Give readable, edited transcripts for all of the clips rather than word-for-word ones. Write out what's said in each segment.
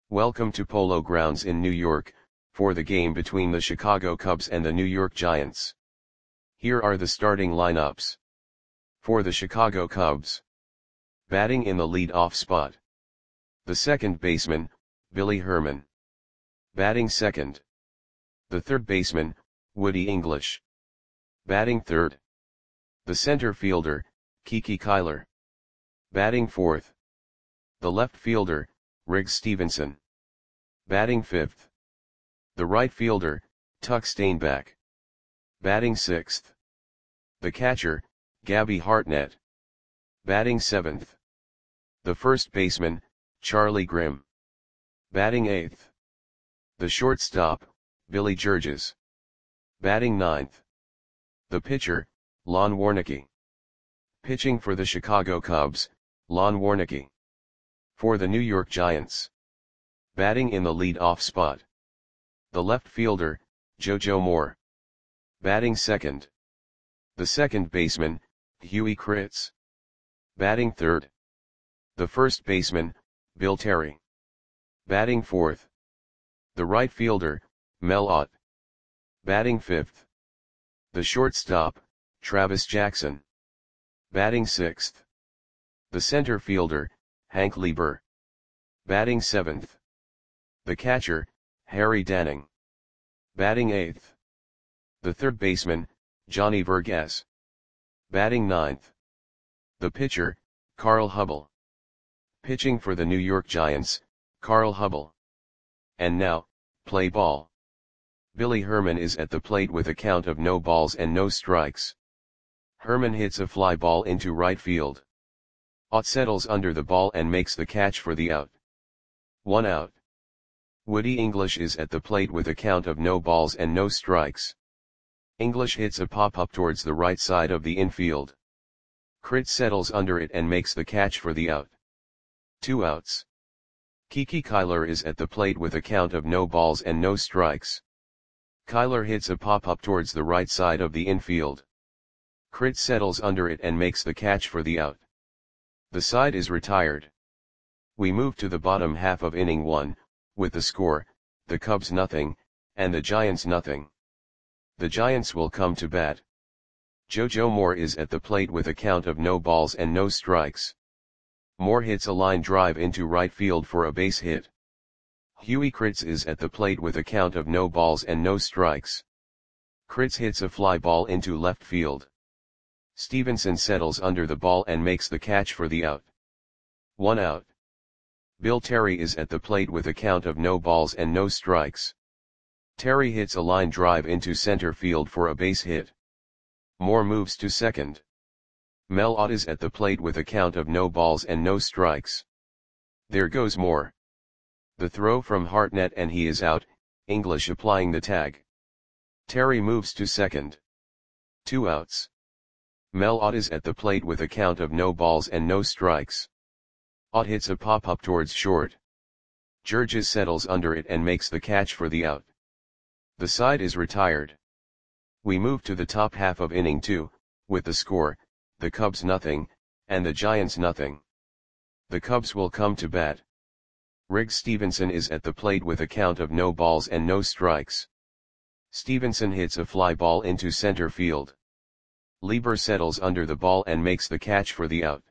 Welcome to Polo Grounds in New York, for the game between the Chicago Cubs and the New York Giants. Here are the starting lineups. For the Chicago Cubs. Batting in the lead-off spot. The second baseman, Billy Herman. Batting second. The third baseman, Woody English. Batting third. The center fielder, Kiki Kyler. Batting fourth. The left fielder, Riggs Stephenson. Batting fifth. The right fielder, Tuck Stainback. Batting sixth. The catcher, Gabby Hartnett. Batting seventh. The first baseman, Charlie Grimm. Batting eighth. The shortstop, Billy Georges. Batting ninth. The pitcher, Lon Warnecke. Pitching for the Chicago Cubs, Lon Warnecke. For the New York Giants. Batting in the lead-off spot. The left fielder, JoJo Moore. Batting second. The second baseman, Huey Kritz. Batting third. The first baseman, Bill Terry. Batting fourth. The right fielder, Mel Ott. Batting fifth. The shortstop, Travis Jackson. Batting sixth. The center fielder, Hank Lieber. Batting seventh. The catcher, Harry Danning. Batting eighth. The third baseman, Johnny Vergas. Batting ninth. The pitcher, Carl Hubbell. Pitching for the New York Giants, Carl Hubbell. And now, play ball. Billy Herman is at the plate with a count of no balls and no strikes. Herman hits a fly ball into right field. Ott settles under the ball and makes the catch for the out. 1 out. Woody English is at the plate with a count of no balls and no strikes. English hits a pop-up towards the right side of the infield. Kritz settles under it and makes the catch for the out. 2 outs. Kiki Kyler is at the plate with a count of no balls and no strikes. Kyler hits a pop-up towards the right side of the infield. Kritz settles under it and makes the catch for the out. The side is retired. We move to the bottom half of inning 1, with the score, the Cubs nothing, and the Giants nothing. The Giants will come to bat. JoJo Moore is at the plate with a count of no balls and no strikes. Moore hits a line drive into right field for a base hit. Huey Kritz is at the plate with a count of no balls and no strikes. Kritz hits a fly ball into left field. Stephenson settles under the ball and makes the catch for the out. 1 out. Bill Terry is at the plate with a count of no balls and no strikes. Terry hits a line drive into center field for a base hit. Moore moves to second. Mel Ott is at the plate with a count of no balls and no strikes. There goes Moore. The throw from Hartnett and he is out, English applying the tag. Terry moves to second. 2 outs. Mel Ott is at the plate with a count of no balls and no strikes. Ott hits a pop-up towards short. Georges settles under it and makes the catch for the out. The side is retired. We move to the top half of inning 2, with the score, the Cubs nothing, and the Giants nothing. The Cubs will come to bat. Riggs Stephenson is at the plate with a count of no balls and no strikes. Stephenson hits a fly ball into center field. Lieber settles under the ball and makes the catch for the out.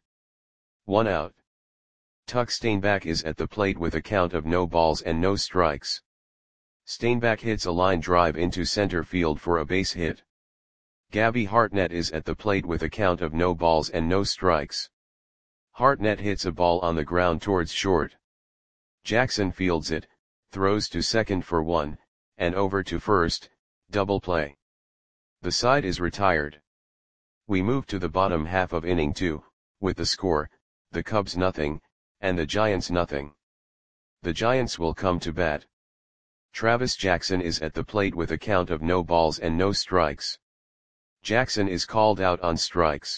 1 out. Tuck Stainback is at the plate with a count of no balls and no strikes. Stainback hits a line drive into center field for a base hit. Gabby Hartnett is at the plate with a count of no balls and no strikes. Hartnett hits a ball on the ground towards short. Jackson fields it, throws to second for 1, and over to first, double play. The side is retired. We move to the bottom half of inning 2, with the score, the Cubs nothing, and the Giants nothing. The Giants will come to bat. Travis Jackson is at the plate with a count of no balls and no strikes. Jackson is called out on strikes.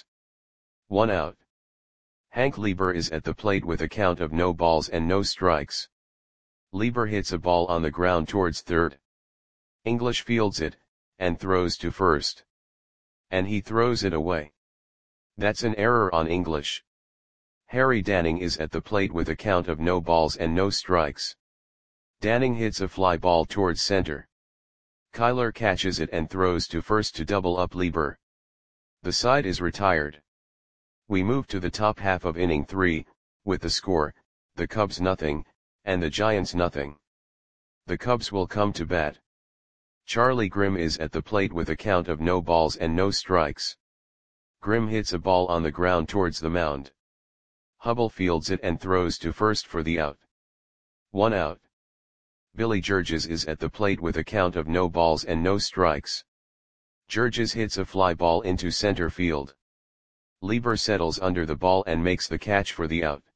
1 out. Hank Lieber is at the plate with a count of no balls and no strikes. Lieber hits a ball on the ground towards third. English fields it, and throws to first. And he throws it away. That's an error on English. Harry Danning is at the plate with a count of no balls and no strikes. Danning hits a fly ball towards center. Kyler catches it and throws to first to double up Lieber. The side is retired. We move to the top half of inning 3, with the score, the Cubs nothing, and the Giants nothing. The Cubs will come to bat. Charlie Grimm is at the plate with a count of no balls and no strikes. Grimm hits a ball on the ground towards the mound. Hubble fields it and throws to first for the out. 1 out. Billy Georges is at the plate with a count of no balls and no strikes. Georges hits a fly ball into center field. Lieber settles under the ball and makes the catch for the out.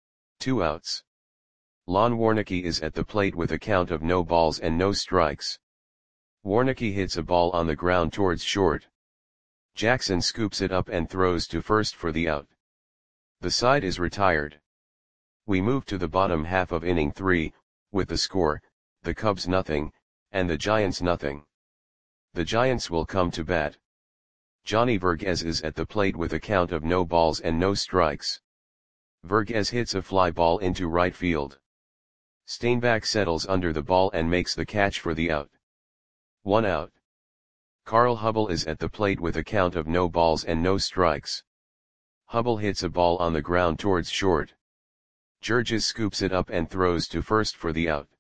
2 outs. Lon Warnecke is at the plate with a count of no balls and no strikes. Warnecke hits a ball on the ground towards short. Jackson scoops it up and throws to first for the out. The side is retired. We move to the bottom half of inning 3, with the score, the Cubs nothing, and the Giants nothing. The Giants will come to bat. Johnny Verghese is at the plate with a count of no balls and no strikes. Verghese hits a fly ball into right field. Steinbach settles under the ball and makes the catch for the out. 1 out. Carl Hubble is at the plate with a count of no balls and no strikes. Hubble hits a ball on the ground towards short. Georges scoops it up and throws to first for the out.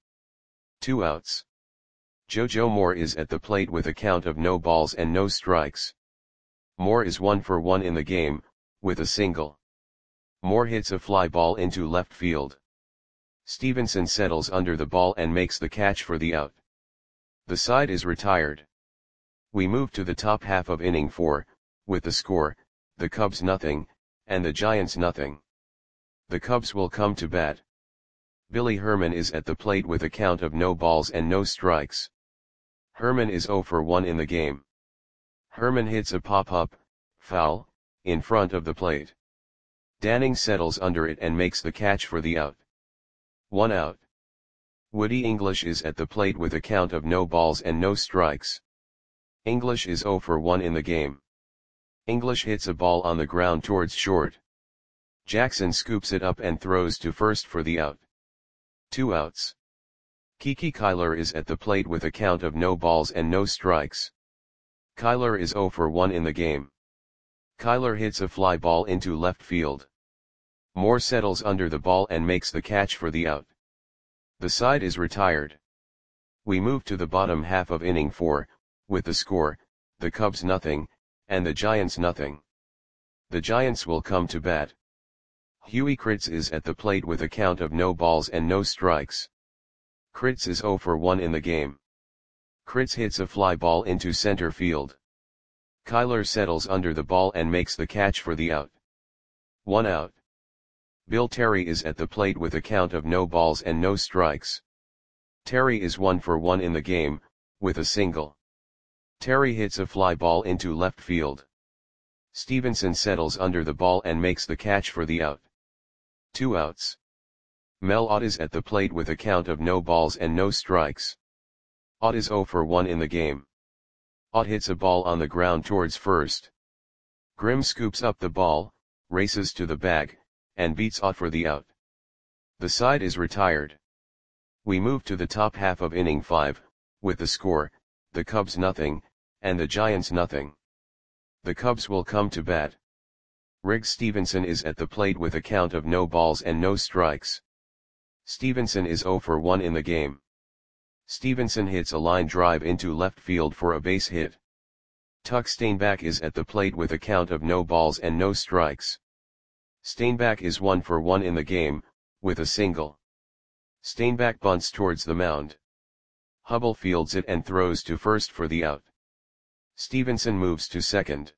2 outs. JoJo Moore is at the plate with a count of no balls and no strikes. Moore is 1 for 1 in the game, with a single. Moore hits a fly ball into left field. Stevenson settles under the ball and makes the catch for the out. The side is retired. We move to the top half of inning 4, with the score, the Cubs nothing, and the Giants nothing. The Cubs will come to bat. Billy Herman is at the plate with a count of no balls and no strikes. Herman is 0 for 1 in the game. Herman hits a pop-up, foul, in front of the plate. Danning settles under it and makes the catch for the out. 1 out. Woody English is at the plate with a count of no balls and no strikes. English is 0 for 1 in the game. English hits a ball on the ground towards short. Jackson scoops it up and throws to first for the out. 2 outs. Kiki Kyler is at the plate with a count of no balls and no strikes. Kyler is 0 for 1 in the game. Kyler hits a fly ball into left field. Moore settles under the ball and makes the catch for the out. The side is retired. We move to the bottom half of inning 4, with the score, the Cubs nothing, and the Giants nothing. The Giants will come to bat. Huey Kritz is at the plate with a count of no balls and no strikes. Kritz is 0 for 1 in the game. Kritz hits a fly ball into center field. Kyler settles under the ball and makes the catch for the out. 1 out. Bill Terry is at the plate with a count of no balls and no strikes. Terry is 1 for 1 in the game, with a single. Terry hits a fly ball into left field. Stevenson settles under the ball and makes the catch for the out. 2 outs. Mel Ott is at the plate with a count of no balls and no strikes. Ott is 0 for 1 in the game. Ott hits a ball on the ground towards first. Grimm scoops up the ball, races to the bag, and beats Ott for the out. The side is retired. We move to the top half of inning 5, with the score, the Cubs nothing, and the Giants nothing. The Cubs will come to bat. Riggs Stevenson is at the plate with a count of no balls and no strikes. Stevenson is 0 for 1 in the game. Stevenson hits a line drive into left field for a base hit. Tuck Steinbach is at the plate with a count of no balls and no strikes. Steinbach is 1 for 1 in the game, with a single. Steinbach bunts towards the mound. Hubble fields it and throws to first for the out. Stevenson moves to second.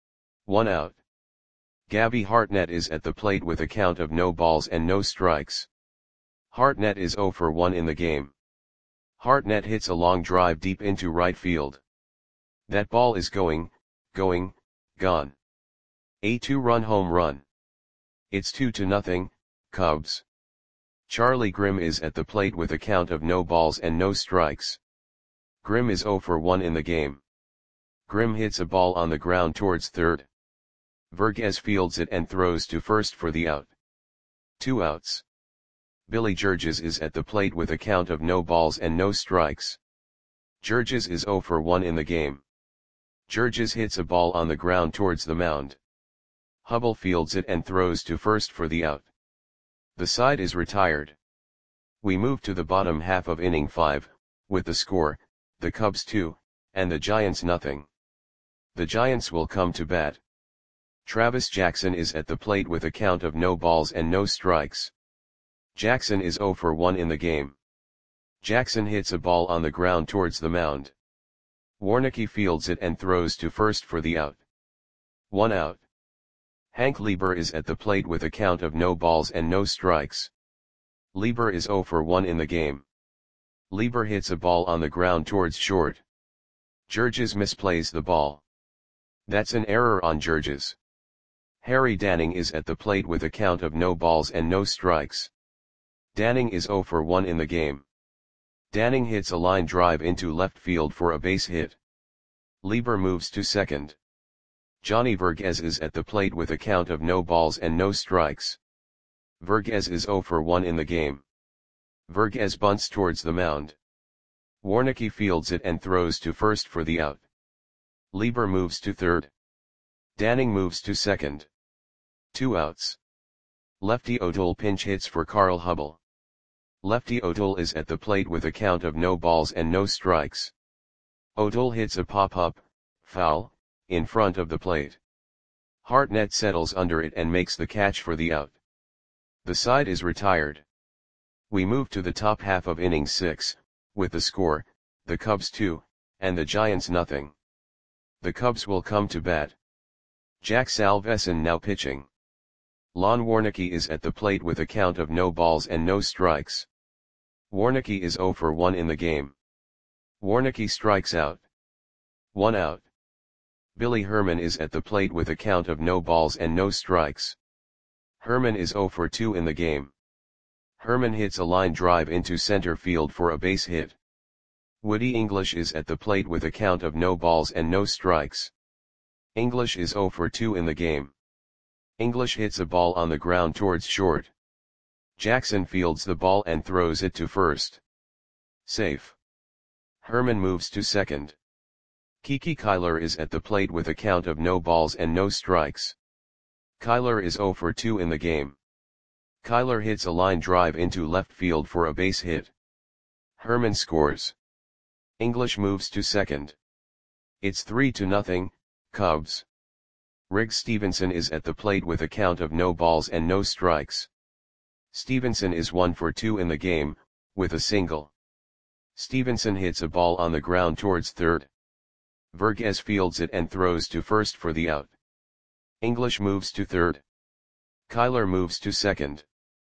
1 out. Gabby Hartnett is at the plate with a count of no balls and no strikes. Hartnett is 0 for 1 in the game. Hartnett hits a long drive deep into right field. That ball is gone. A 2-run home run. It's 2-0, Cubs. Charlie Grimm is at the plate with a count of no balls and no strikes. Grimm is 0 for 1 in the game. Grimm hits a ball on the ground towards third. Verghese fields it and throws to first for the out. 2 outs. Billy Georges is at the plate with a count of no balls and no strikes. Georges is 0 for 1 in the game. Georges hits a ball on the ground towards the mound. Hubble fields it and throws to first for the out. The side is retired. We move to the bottom half of inning 5, with the score, the Cubs 2, and the Giants nothing. The Giants will come to bat. Travis Jackson is at the plate with a count of no balls and no strikes. Jackson is 0 for 1 in the game. Jackson hits a ball on the ground towards the mound. Warneke fields it and throws to first for the out. 1 out. Hank Lieber is at the plate with a count of no balls and no strikes. Lieber is 0 for 1 in the game. Lieber hits a ball on the ground towards short. Georges misplays the ball. That's an error on Georges. Harry Danning is at the plate with a count of no balls and no strikes. Danning is 0 for 1 in the game. Danning hits a line drive into left field for a base hit. Lieber moves to second. Johnny Verghese is at the plate with a count of no balls and no strikes. Verghese is 0 for 1 in the game. Verghese bunts towards the mound. Warneke fields it and throws to first for the out. Lieber moves to third. Danning moves to second. 2 outs. Lefty O'Toole pinch hits for Carl Hubble. Lefty O'Toole is at the plate with a count of no balls and no strikes. O'Toole hits a pop-up, foul, in front of the plate. Hartnett settles under it and makes the catch for the out. The side is retired. We move to the top half of inning 6, with the score, the Cubs 2, and the Giants nothing. The Cubs will come to bat. Jack Salveson now pitching. Lon Warneke is at the plate with a count of no balls and no strikes. Warneke is 0 for 1 in the game. Warneke strikes out. 1 out. Billy Herman is at the plate with a count of no balls and no strikes. Herman is 0 for 2 in the game. Herman hits a line drive into center field for a base hit. Woody English is at the plate with a count of no balls and no strikes. English is 0 for 2 in the game. English hits a ball on the ground towards short. Jackson fields the ball and throws it to first. Safe. Herman moves to second. Kiki Kyler is at the plate with a count of no balls and no strikes. Kyler is 0 for 2 in the game. Kyler hits a line drive into left field for a base hit. Herman scores. English moves to second. It's 3-0, Cubs. Riggs Stevenson is at the plate with a count of no balls and no strikes. Stevenson is 1 for 2 in the game, with a single. Stevenson hits a ball on the ground towards third. Verghese fields it and throws to first for the out. English moves to third. Kyler moves to second.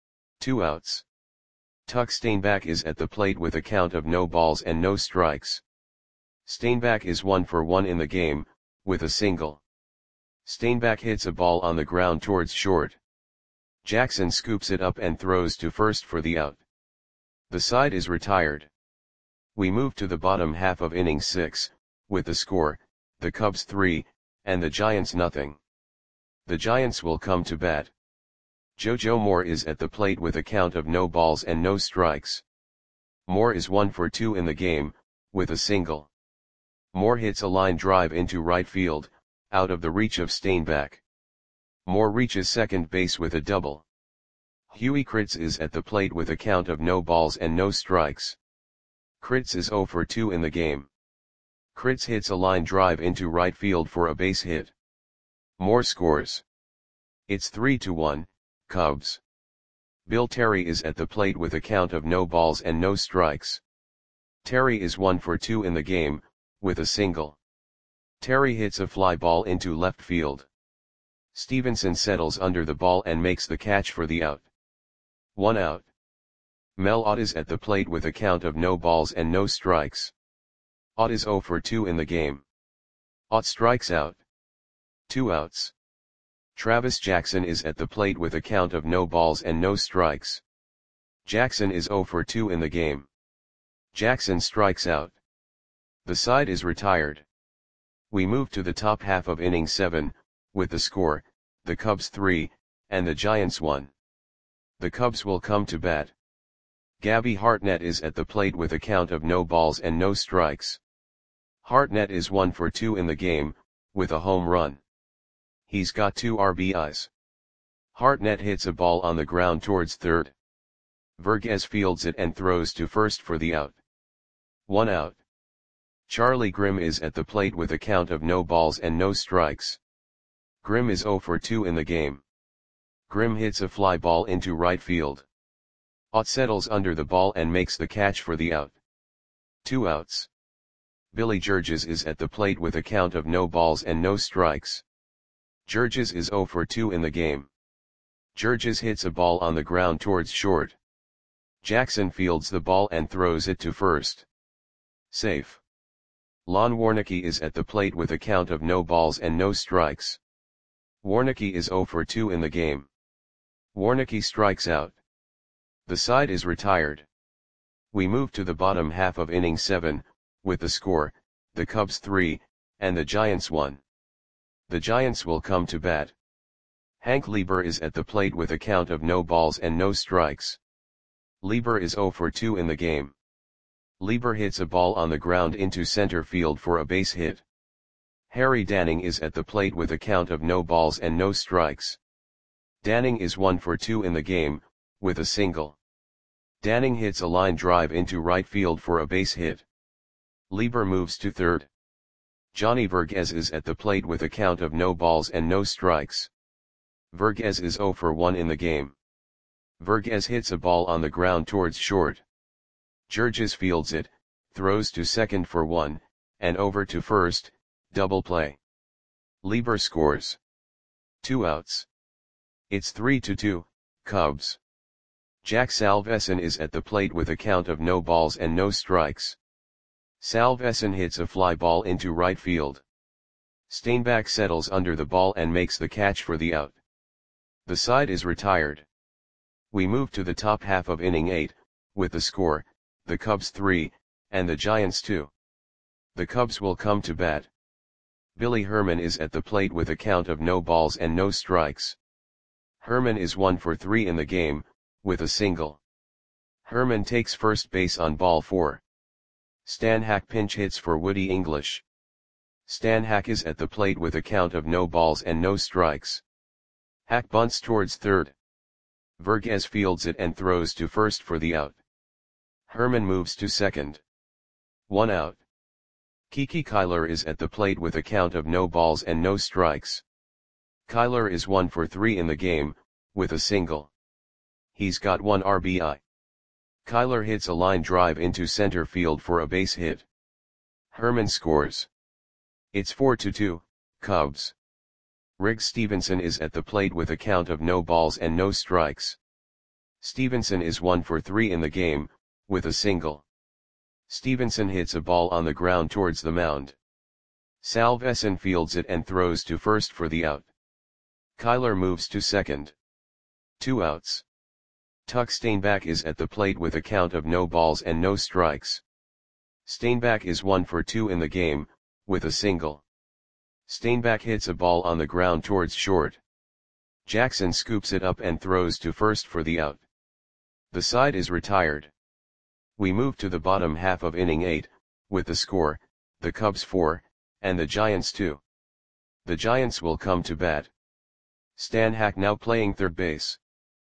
2 outs. Tuck Steinbach is at the plate with a count of no balls and no strikes. Steinbach is 1 for 1 in the game, with a single. Steinbach hits a ball on the ground towards short. Jackson scoops it up and throws to first for the out. The side is retired. We move to the bottom half of inning 6, with the score, the Cubs 3, and the Giants nothing. The Giants will come to bat. JoJo Moore is at the plate with a count of no balls and no strikes. Moore is 1 for 2 in the game, with a single. Moore hits a line drive into right field, out of the reach of Steinbach. Moore reaches second base with a double. Huey Kritz is at the plate with a count of no balls and no strikes. Kritz is 0 for 2 in the game. Kritz hits a line drive into right field for a base hit. Moore scores. It's 3-1, Cubs. Bill Terry is at the plate with a count of no balls and no strikes. Terry is 1 for 2 in the game, with a single. Terry hits a fly ball into left field. Stevenson settles under the ball and makes the catch for the out. 1 out. Mel Ott is at the plate with a count of no balls and no strikes. Ott is 0 for 2 in the game. Ott strikes out. 2 outs. Travis Jackson is at the plate with a count of no balls and no strikes. Jackson is 0 for 2 in the game. Jackson strikes out. The side is retired. We move to the top half of inning 7, with the score, the Cubs 3, and the Giants 1. The Cubs will come to bat. Gabby Hartnett is at the plate with a count of no balls and no strikes. Hartnett is 1 for 2 in the game, with a home run. He's got 2 RBIs. Hartnett hits a ball on the ground towards third. Vergez fields it and throws to first for the out. 1 out. Charlie Grimm is at the plate with a count of no balls and no strikes. Grimm is 0 for 2 in the game. Grimm hits a fly ball into right field. Ott settles under the ball and makes the catch for the out. 2 outs. Billy Georges is at the plate with a count of no balls and no strikes. Georges is 0 for 2 in the game. Georges hits a ball on the ground towards short. Jackson fields the ball and throws it to first. Safe. Lon Warnecke is at the plate with a count of no balls and no strikes. Warnecke is 0 for 2 in the game. Warnecke strikes out. The side is retired. We move to the bottom half of inning 7, with the score, the Cubs 3, and the Giants 1. The Giants will come to bat. Hank Lieber is at the plate with a count of no balls and no strikes. Lieber is 0 for 2 in the game. Lieber hits a ball on the ground into center field for a base hit. Harry Danning is at the plate with a count of no balls and no strikes. Danning is 1 for 2 in the game, with a single. Danning hits a line drive into right field for a base hit. Lieber moves to third. Johnny Vergez is at the plate with a count of no balls and no strikes. Vergez is 0 for 1 in the game. Vergez hits a ball on the ground towards short. Georges fields it, throws to second for 1, and over to first, double play. Lieber scores. 2 outs. It's 3-2, Cubs. Jack Salveson is at the plate with a count of no balls and no strikes. Salveson hits a fly ball into right field. Steinbach settles under the ball and makes the catch for the out. The side is retired. We move to the top half of inning 8, with the score, the Cubs 3, and the Giants 2. The Cubs will come to bat. Billy Herman is at the plate with a count of no balls and no strikes. Herman is 1 for 3 in the game, with a single. Herman takes first base on ball 4. Stan Hack pinch hits for Woody English. Stan Hack is at the plate with a count of no balls and no strikes. Hack bunts towards third. Vergez fields it and throws to first for the out. Herman moves to second. 1 out. Kiki Kyler is at the plate with a count of no balls and no strikes. Kyler is 1 for 3 in the game, with a single. He's got 1 RBI. Kyler hits a line drive into center field for a base hit. Herman scores. It's 4-2, Cubs. Riggs Stevenson is at the plate with a count of no balls and no strikes. Stevenson is 1 for 3 in the game, with a single. Stevenson hits a ball on the ground towards the mound. Salveson fields it and throws to first for the out. Kyler moves to second. 2 outs. Tuck Steinbach is at the plate with a count of no balls and no strikes. Steinbach is 1 for 2 in the game, with a single. Steinbach hits a ball on the ground towards short. Jackson scoops it up and throws to first for the out. The side is retired. We move to the bottom half of inning 8, with the score, the Cubs 4, and the Giants 2. The Giants will come to bat. Stan Hack now playing third base.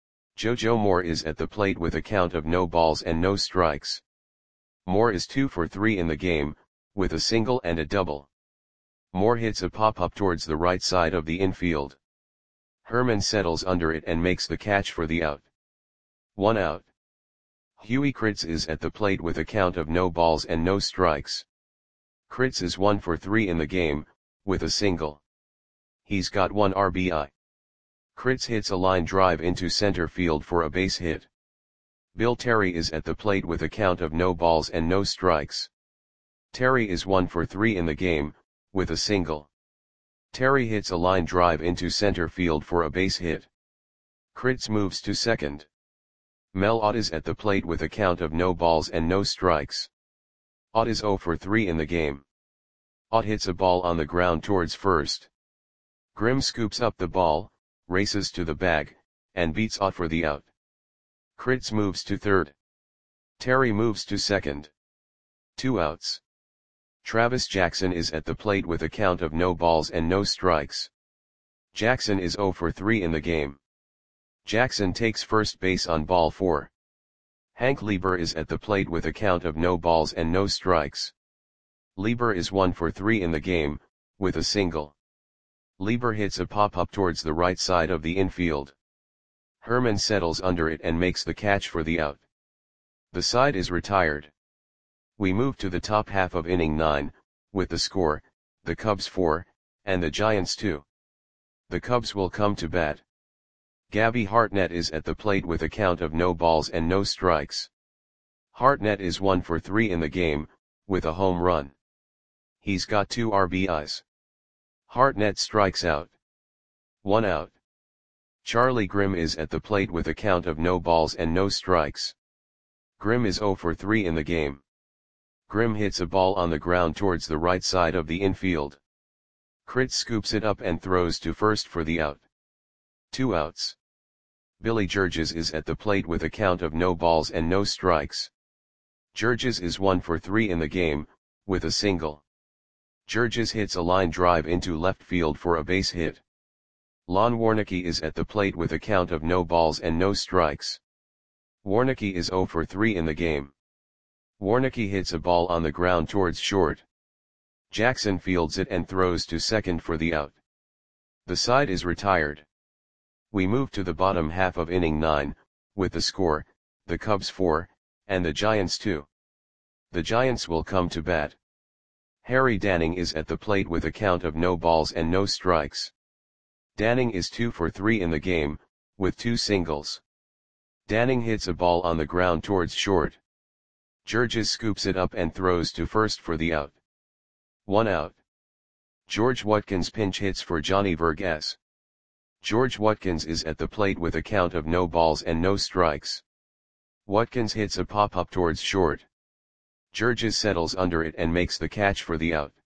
JoJo Moore is at the plate with a count of no balls and no strikes. Moore is 2 for 3 in the game, with a single and a double. Moore hits a pop-up towards the right side of the infield. Herman settles under it and makes the catch for the out. 1 out. Huey Kritz is at the plate with a count of no balls and no strikes. Kritz is 1 for 3 in the game, with a single. He's got 1 RBI. Kritz hits a line drive into center field for a base hit. Bill Terry is at the plate with a count of no balls and no strikes. Terry is 1 for 3 in the game, with a single. Terry hits a line drive into center field for a base hit. Kritz moves to second. Mel Ott is at the plate with a count of no balls and no strikes. Ott is 0 for 3 in the game. Ott hits a ball on the ground towards first. Grimm scoops up the ball, races to the bag, and beats Ott for the out. Kritz moves to third. Terry moves to second. 2 outs. Travis Jackson is at the plate with a count of no balls and no strikes. Jackson is 0 for 3 in the game. Jackson takes first base on ball 4. Hank Lieber is at the plate with a count of no balls and no strikes. Lieber is 1 for 3 in the game, with a single. Lieber hits a pop-up towards the right side of the infield. Herman settles under it and makes the catch for the out. The side is retired. We move to the top half of inning 9, with the score, the Cubs 4, and the Giants 2. The Cubs will come to bat. Gabby Hartnett is at the plate with a count of no balls and no strikes. Hartnett is 1 for 3 in the game, with a home run. He's got 2 RBIs. Hartnett strikes out. 1 out. Charlie Grimm is at the plate with a count of no balls and no strikes. Grimm is 0 for 3 in the game. Grimm hits a ball on the ground towards the right side of the infield. Crit scoops it up and throws to first for the out. 2 outs. Billy Georges is at the plate with a count of no balls and no strikes. Georges is 1 for 3 in the game, with a single. Georges hits a line drive into left field for a base hit. Lon Warnecke is at the plate with a count of no balls and no strikes. Warnecke is 0 for 3 in the game. Warnecke hits a ball on the ground towards short. Jackson fields it and throws to second for the out. The side is retired. We move to the bottom half of inning 9, with the score, the Cubs 4, and the Giants 2. The Giants will come to bat. Harry Danning is at the plate with a count of no balls and no strikes. Danning is 2 for 3 in the game, with 2 singles. Danning hits a ball on the ground towards short. Georges scoops it up and throws to first for the out. 1 out. George Watkins pinch hits for Johnny Vergas. George Watkins is at the plate with a count of no balls and no strikes. Watkins hits a pop-up towards short. Georges settles under it and makes the catch for the out.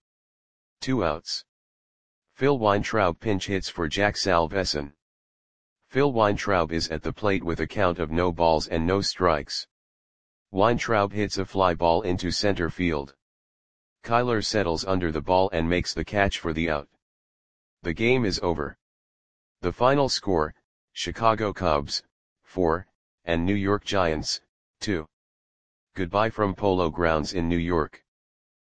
2 outs. Phil Weintraub pinch hits for Jack Salveson. Phil Weintraub is at the plate with a count of no balls and no strikes. Weintraub hits a fly ball into center field. Kyler settles under the ball and makes the catch for the out. The game is over. The final score, Chicago Cubs, 4, and New York Giants, 2. Goodbye from Polo Grounds in New York.